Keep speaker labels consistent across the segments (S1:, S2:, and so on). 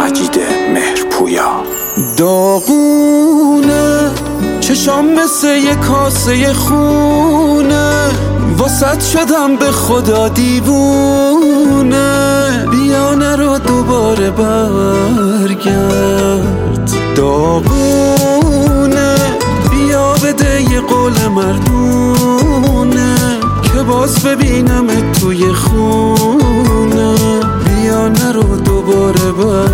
S1: مجید مهرپویا.
S2: داغونه چشام مثل یه کاسه خونه، واسط شدم به خدا دیوونه. بیا نرو دوباره برگرد. داغونه بیا بده یه قول مردونه که باز ببینم توی خونه. بیا نرو دوباره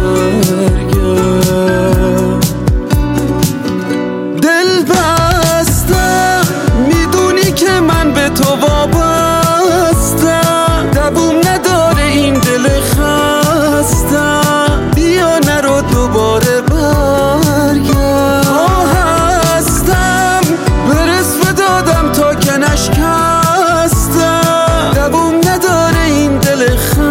S2: برگرد. دل بستم میدونی که من به تو وابستم، دووم نداره این دل خستم. بیا نرو دوباره برگرد. هستم برس به دادم تا که نشکستم، دووم نداره این دل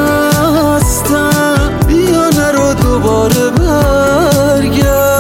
S2: خستم. بیا نرو دوباره برگرد.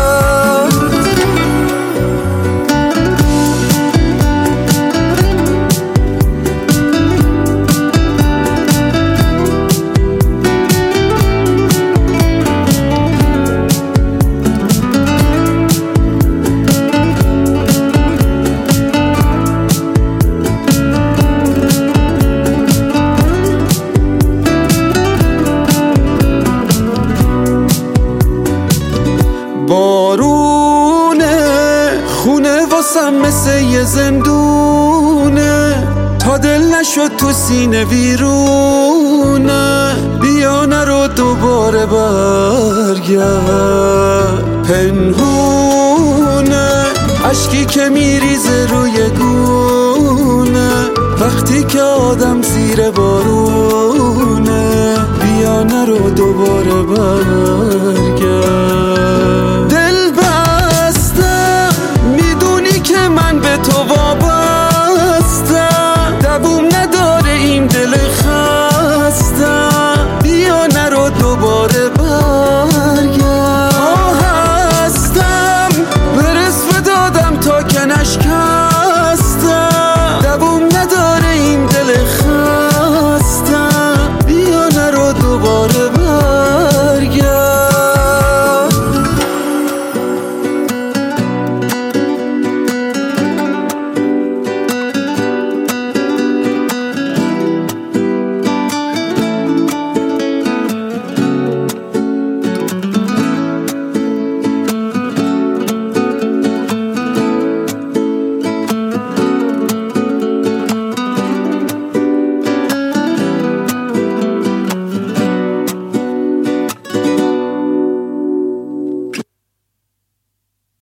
S2: بارونه خونه واسم مثل یه زندونه، تا دل نشد تو سینه ویرونه. بیا نرو دوباره برگرد. پنهونه اشکی که میریزه روی گونه، وقتی که آدم زیر بارونه. بیا نرو دوباره برگرد. دل بستم میدونی که من به تو وابستم، دووم نداره این دل خستم. بیا نرو دوباره برگرد.